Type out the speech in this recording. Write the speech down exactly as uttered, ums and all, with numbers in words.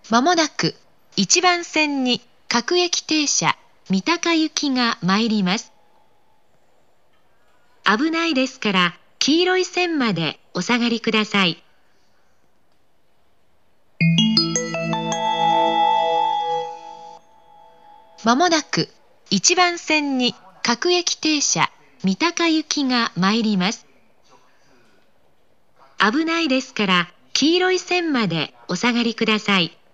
まもなくいちばん線に各駅停車三鷹行きが参ります。危ないですから黄色い線までお下がりください。まもなくいちばん線に各駅停車三鷹行きが参ります。危ないですから黄色い線までお下がりください。